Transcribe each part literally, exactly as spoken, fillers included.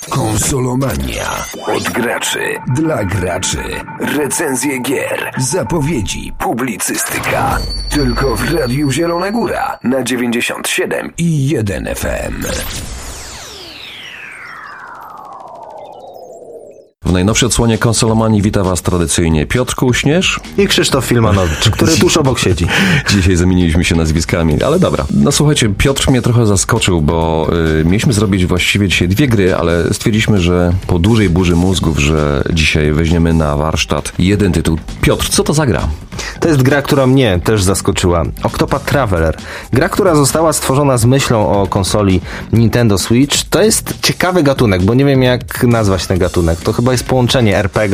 Konsolomania. Od graczy dla graczy. Recenzje gier, zapowiedzi, publicystyka. Tylko w Radiu Zielona Góra na dziewięćdziesiąt siedem i jeden F M. W najnowszej odsłonie Konsolomanii wita Was tradycyjnie Piotr Kuśnierz i Krzysztof Filmanowicz, który tuż obok siedzi. Dzisiaj zamieniliśmy się nazwiskami, ale dobra. No słuchajcie, Piotr mnie trochę zaskoczył, bo y, mieliśmy zrobić właściwie dzisiaj dwie gry, ale stwierdziliśmy, że po dużej burzy mózgów, że dzisiaj weźmiemy na warsztat jeden tytuł. Piotr, co to za gra? To jest gra, która mnie też zaskoczyła. Octopath Traveler. Gra, która została stworzona z myślą o konsoli Nintendo Switch. To jest ciekawy gatunek, bo nie wiem jak nazwać ten gatunek. To chyba jest połączenie er pe gie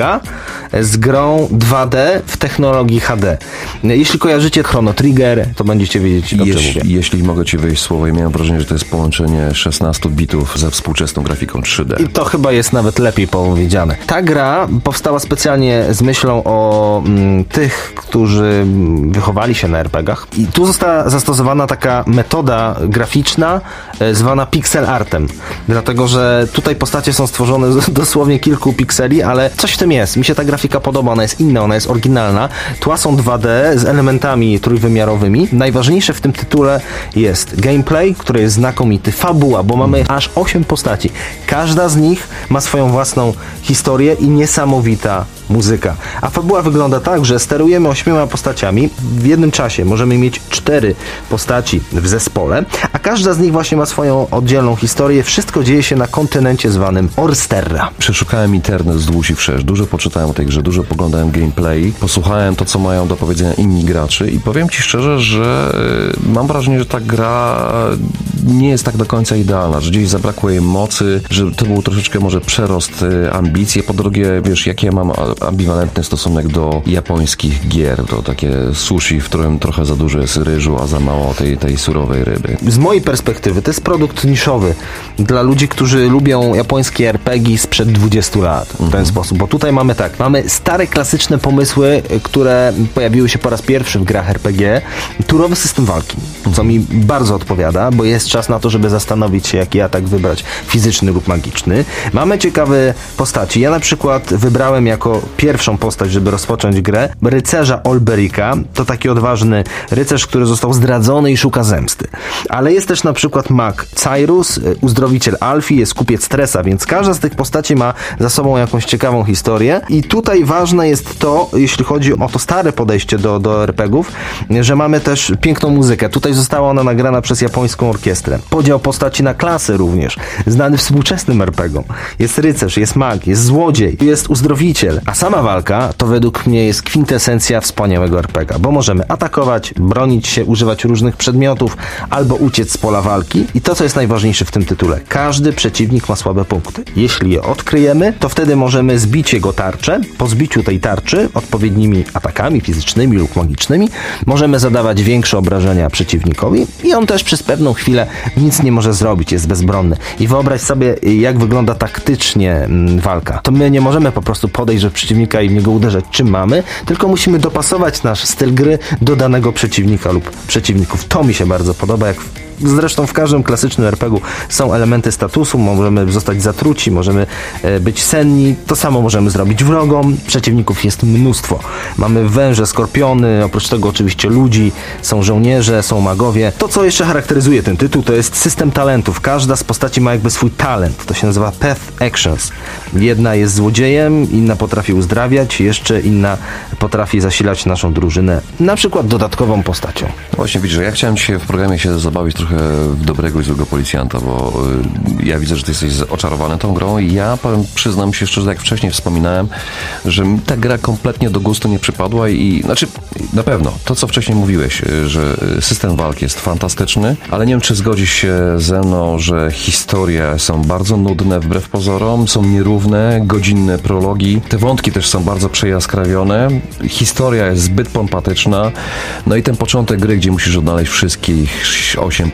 z grą dwa D w technologii ha de. Jeśli kojarzycie Chrono Trigger, to będziecie wiedzieć, o czym Jeśli, mówię. jeśli mogę Ci wejść słowo, i miałem wrażenie, że to jest połączenie szesnastu bitów ze współczesną grafiką trzy D. I to chyba jest nawet lepiej powiedziane. Ta gra powstała specjalnie z myślą o mm, tych, którzy wychowali się na er pe gach. I tu została zastosowana taka metoda graficzna e, zwana pixel artem. Dlatego, że tutaj postacie są stworzone z dosłownie kilku pikseli, ale coś w tym jest. Mi się ta grafika podoba, ona jest inna, ona jest oryginalna. Tła są dwa D z elementami trójwymiarowymi. Najważniejsze w tym tytule jest gameplay, który jest znakomity, fabuła, bo mamy aż osiem postaci. Każda z nich ma swoją własną historię i niesamowita muzyka. A fabuła wygląda tak, że sterujemy ośmioma postaciami. W jednym czasie możemy mieć cztery postaci w zespole, a każda z nich właśnie ma swoją oddzielną historię. Wszystko dzieje się na kontynencie zwanym Orsterra. Przeszukałem internet wzdłuż i wszerz, dużo poczytałem o tej grze, dużo poglądałem gameplay, posłuchałem to, co mają do powiedzenia inni gracze i powiem Ci szczerze, że mam wrażenie, że ta gra nie jest tak do końca idealna, że gdzieś zabrakło jej mocy, że to był troszeczkę może przerost ambicji. Po drugie, wiesz, jaki ja mam ambiwalentny stosunek do japońskich gier, to takie sushi, w którym trochę za dużo jest ryżu, a za mało tej, tej surowej ryby. Z mojej perspektywy to jest produkt niszowy dla ludzi, którzy lubią japońskie er pe gie sprzed dwudziestu lat w ten mhm. sposób, bo tutaj mamy tak, mamy stare, klasyczne pomysły, które pojawiły się po raz pierwszy w grach er pe gie. Turowy system walki, co mi bardzo odpowiada, bo jest czas na to, żeby zastanowić się, jaki atak wybrać, fizyczny lub magiczny. Mamy ciekawe postaci. Ja na przykład wybrałem jako pierwszą postać, żeby rozpocząć grę, rycerza Olberika. To taki odważny rycerz, który został zdradzony i szuka zemsty. Ale jest też na przykład mag Cyrus, uzdrowiciel Alfie, jest kupiec Tressa, więc każda z tych postaci ma za sobą jakąś ciekawą historię. I tutaj ważne jest to, jeśli chodzi o to stare podejście do, do er pe gów, że mamy też piękną muzykę. Tutaj została ona nagrana przez japońską orkiestrę. Podział postaci na klasy również, znany współczesnym er pe gom. Jest rycerz, jest mag, jest złodziej, jest uzdrowiciel, a sama walka to według mnie jest kwintesencja wspaniałego er pe gie, bo możemy atakować, bronić się, używać różnych przedmiotów albo uciec z pola walki. I to, co jest najważniejsze w tym tytule, każdy przeciwnik ma słabe punkty. Jeśli je odkryjemy, to wtedy możemy zbić jego tarczę. Po zbiciu tej tarczy odpowiednimi atakami fizycznymi lub magicznymi możemy zadawać większe obrażenia przeciwnikowi i on też przez pewną chwilę nic nie może zrobić, jest bezbronny. I wyobraź sobie, jak wygląda taktycznie mm, walka. To my nie możemy po prostu podejść do przeciwnika i w niego uderzać czym mamy, tylko musimy dopasować nasz styl gry do danego przeciwnika lub przeciwników. To mi się bardzo podoba, jak zresztą w każdym klasycznym er pe gu są elementy statusu, możemy zostać zatruci, możemy e, być senni, to samo możemy zrobić wrogom, przeciwników jest mnóstwo. Mamy węże, skorpiony, oprócz tego oczywiście ludzi, są żołnierze, są magowie. To, co jeszcze charakteryzuje ten tytuł, to jest system talentów. Każda z postaci ma jakby swój talent, to się nazywa Path Actions. Jedna jest złodziejem, inna potrafi uzdrawiać, jeszcze inna potrafi zasilać naszą drużynę, na przykład dodatkową postacią. Właśnie widzisz, że ja chciałem dzisiaj w programie się zabawić trochę w dobrego i złego policjanta, bo y, ja widzę, że ty jesteś oczarowany tą grą i ja powiem, przyznam się szczerze, jak wcześniej wspominałem, że mi ta gra kompletnie do gustu nie przypadła i znaczy na pewno to, co wcześniej mówiłeś, że system walki jest fantastyczny, ale nie wiem, czy zgodzisz się ze mną, że historie są bardzo nudne wbrew pozorom, są nierówne, godzinne prologi, te wątki też są bardzo przejaskrawione, historia jest zbyt pompatyczna, no i ten początek gry, gdzie musisz odnaleźć wszystkich osiem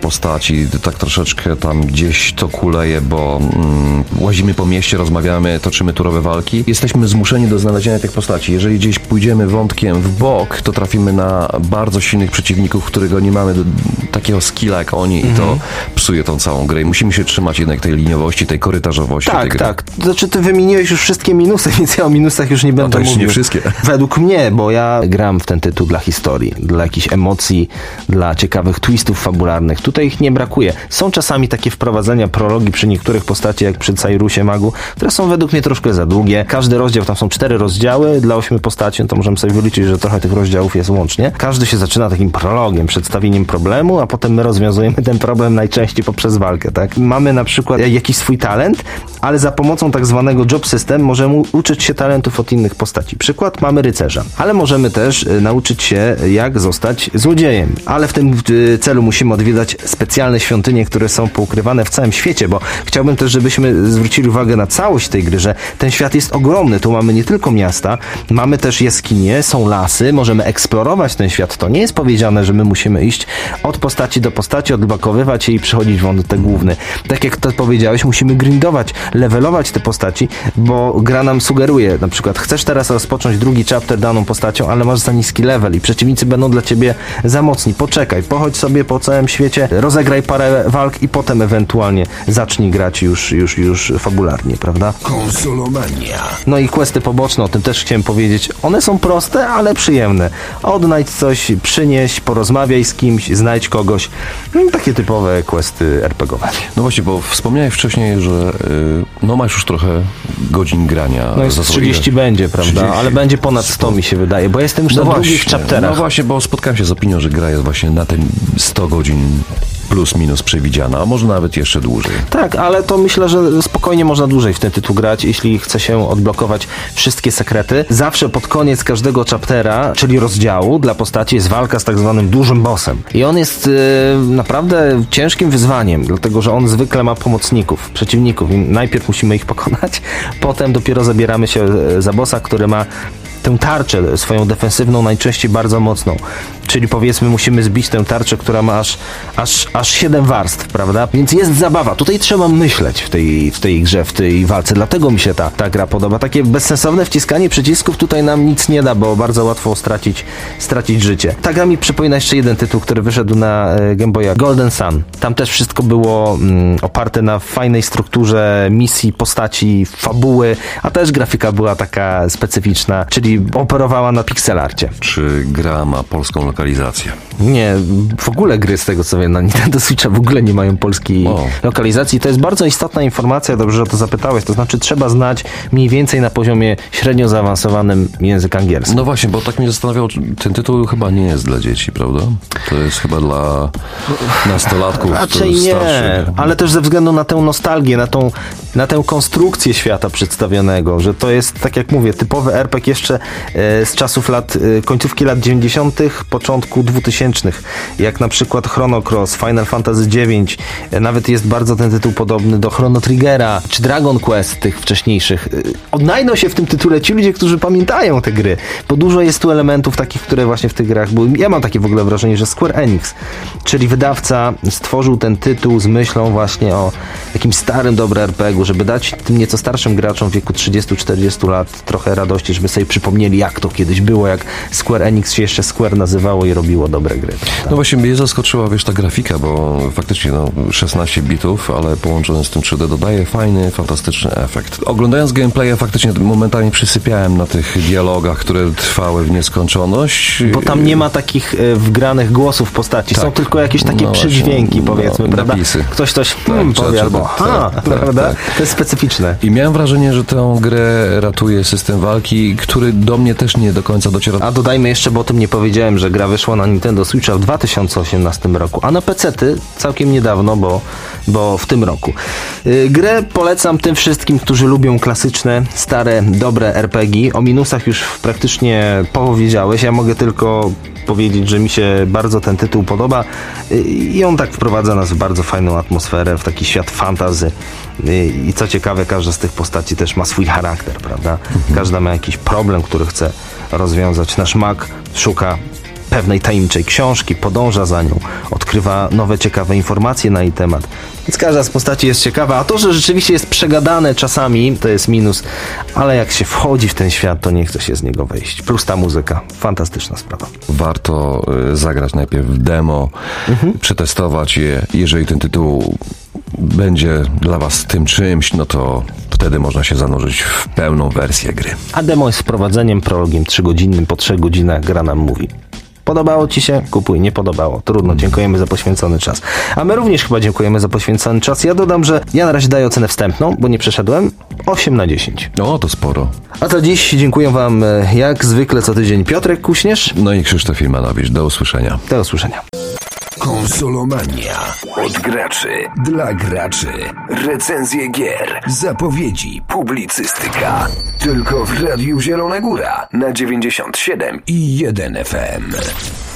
postaci, tak troszeczkę tam gdzieś to kuleje, bo mm, łazimy po mieście, rozmawiamy, toczymy turowe walki. Jesteśmy zmuszeni do znalezienia tych postaci. Jeżeli gdzieś pójdziemy wątkiem w bok, to trafimy na bardzo silnych przeciwników, którego nie mamy do, takiego skilla jak oni mhm. i to psuje tą całą grę. I musimy się trzymać jednak tej liniowości, tej korytarzowości. Tak, tej gry. tak. Znaczy ty wymieniłeś już wszystkie minusy, więc ja o minusach już nie będę to mówił. nie wszystkie. Według mnie, bo ja gram w ten tytuł dla historii, dla jakichś emocji, dla ciekawych twistów fabularnych. Tutaj ich nie brakuje. Są czasami takie wprowadzenia, prologi przy niektórych postaci, jak przy Cyrusie Magu, które są według mnie troszkę za długie. Każdy rozdział, tam są cztery rozdziały dla ośmiu postaci, no to możemy sobie wyliczyć, że trochę tych rozdziałów jest łącznie. Każdy się zaczyna takim prologiem, przedstawieniem problemu, a potem my rozwiązujemy ten problem najczęściej poprzez walkę, tak? Mamy na przykład jakiś swój talent, ale za pomocą tak zwanego job system możemy uczyć się talentów od innych postaci. Przykład, mamy rycerza, ale możemy też y, nauczyć się, jak zostać złodziejem. Ale w tym y, celu musimy odwiedzać specjalne świątynie, które są poukrywane w całym świecie, bo chciałbym też, żebyśmy zwrócili uwagę na całość tej gry, że ten świat jest ogromny. Tu mamy nie tylko miasta, mamy też jaskinie, są lasy, możemy eksplorować ten świat. To nie jest powiedziane, że my musimy iść od postaci do postaci, odblokowywać je i przechodzić wątek główny. Tak jak to powiedziałeś, musimy grindować, levelować te postaci, bo gra nam sugeruje, na przykład chcesz teraz rozpocząć drugi chapter daną postacią, ale masz za niski level i przeciwnicy będą dla ciebie za mocni. Poczekaj, pochodź sobie po całym świecie, rozegraj parę walk i potem ewentualnie zacznij grać już, już, już fabularnie, prawda? Konsolomania. No i questy poboczne, o tym też chciałem powiedzieć. One są proste, ale przyjemne. Odnajdź coś, przynieś, porozmawiaj z kimś, znajdź kogoś. No, takie typowe questy er pe gie owe. No właśnie, bo wspomniałeś wcześniej, że yy, no masz już trochę godzin grania. No jest trzydzieści będzie, prawda? trzydzieści Ale będzie ponad sto mi się wydaje, bo jestem już no na właśnie, długich chapterach. No właśnie, bo spotkałem się z opinią, że gra jest właśnie na tym sto godzin plus minus przewidziana, a może nawet jeszcze dłużej. Tak, ale to myślę, że spokojnie można dłużej w ten tytuł grać, jeśli chce się odblokować wszystkie sekrety. Zawsze pod koniec każdego chaptera, czyli rozdziału dla postaci, jest walka z tak zwanym dużym bossem. I on jest yy, naprawdę ciężkim wyzwaniem, dlatego że on zwykle ma pomocników, przeciwników. I najpierw musimy ich pokonać, potem dopiero zabieramy się za bossa, który ma tę tarczę swoją defensywną najczęściej bardzo mocną. Czyli powiedzmy musimy zbić tę tarczę, która ma aż, aż, aż siedem warstw, prawda? Więc jest zabawa. Tutaj trzeba myśleć w tej, w tej grze, w tej walce. Dlatego mi się ta, ta gra podoba. Takie bezsensowne wciskanie przycisków tutaj nam nic nie da, bo bardzo łatwo stracić, stracić życie. Ta gra mi przypomina jeszcze jeden tytuł, który wyszedł na e, Game Boya. Golden Sun. Tam też wszystko było mm, oparte na fajnej strukturze misji, postaci, fabuły, a też grafika była taka specyficzna, czyli operowała na pixelarcie. Czy gra ma polską lokalizację? Nie, w ogóle gry z tego co wiem na Nintendo Switcha w ogóle nie mają polskiej o. lokalizacji. To jest bardzo istotna informacja, dobrze, że o to zapytałeś. To znaczy trzeba znać mniej więcej na poziomie średnio zaawansowanym język angielski. No właśnie, bo tak mnie zastanawiał, ten tytuł chyba nie jest dla dzieci, prawda? To jest chyba dla nastolatków. Raczej nie, starszych. Ale też ze względu na tę nostalgię, na, tą, na tę konstrukcję świata przedstawionego, że to jest, tak jak mówię, typowy er pe gie jeszcze e, z czasów lat, e, końcówki lat dziewięćdziesiątych, początku dwutysięcznych, jak na przykład Chrono Cross, Final Fantasy dziewięć, e, nawet jest bardzo ten tytuł podobny do Chrono Triggera, czy Dragon Quest tych wcześniejszych. E, odnajdą się w tym tytule ci ludzie, którzy pamiętają te gry, bo dużo jest tu elementów takich, które właśnie w tych grach były. Ja mam takie w ogóle wrażenie, że Square Enix, czyli wydawca, stworzył ten tytuł z myślą właśnie o jakimś starym, dobrym er pe gie u, żeby dać tym nieco starszym graczom w wieku trzydziestu czterdziestu lat trochę radości, żeby sobie przypomnieli, jak to kiedyś było, jak Square Enix się jeszcze Square nazywało i robiło dobre gry. Tak? No właśnie mnie zaskoczyła, wiesz, ta grafika, bo faktycznie no, szesnaście bitów, ale połączone z tym trzy D dodaje fajny, fantastyczny efekt. Oglądając gameplaya faktycznie momentami przysypiałem na tych dialogach, które trwały w nieskończoność. Bo tam nie ma takich e, wgranych głosów postaci, tak. Są tylko jakieś takie no przydźwięki, no, powiedzmy, prawda? Napisy. Ktoś coś hmm, tak, powie czy, albo tak, ha, tak, prawda? Tak. To jest specyficzne. I miałem wrażenie, że tę grę ratuje system walki, który do mnie też nie do końca dociera. A dodajmy jeszcze, bo o tym nie powiedziałem, że gra wyszła na Nintendo Switcha w dwa tysiące osiemnastym roku, a na pecety całkiem niedawno, bo, bo w tym roku. Yy, grę polecam tym wszystkim, którzy lubią klasyczne, stare, dobre er pe gie. O minusach już praktycznie powiedziałeś, ja mogę tylko powiedzieć, że mi się bardzo ten tytuł podoba i on tak wprowadza nas w bardzo fajną atmosferę, w taki świat fantasy i co ciekawe, każda z tych postaci też ma swój charakter, prawda? Mhm. Każda ma jakiś problem, który chce rozwiązać. Nasz mag szuka pewnej tajemniczej książki, podąża za nią, odkrywa nowe, ciekawe informacje na jej temat. Więc każda z postaci jest ciekawa, a to, że rzeczywiście jest przegadane czasami, to jest minus, ale jak się wchodzi w ten świat, to nie chce się z niego wyjść. Plus ta muzyka. Fantastyczna sprawa. Warto y, zagrać najpierw demo, mhm. przetestować je. Jeżeli ten tytuł będzie dla was tym czymś, no to wtedy można się zanurzyć w pełną wersję gry. A demo jest wprowadzeniem, prologiem trzygodzinnym, po trzech godzinach gra nam mówi. Podobało ci się? Kupuj. Nie podobało. Trudno. Dziękujemy za poświęcony czas. A my również chyba dziękujemy za poświęcony czas. Ja dodam, że ja na razie daję ocenę wstępną, bo nie przeszedłem. osiem na dziesięć. O, to sporo. A to dziś dziękuję wam jak zwykle co tydzień Piotrek Kuśnierz. No i Krzysztof Filmanowicz. Do usłyszenia. Do usłyszenia. Konsolomania. Od graczy. Dla graczy. Recenzje gier. Zapowiedzi. Publicystyka. Tylko w Radiu Zielona Góra na dziewięćdziesiąt siedem i jeden F M.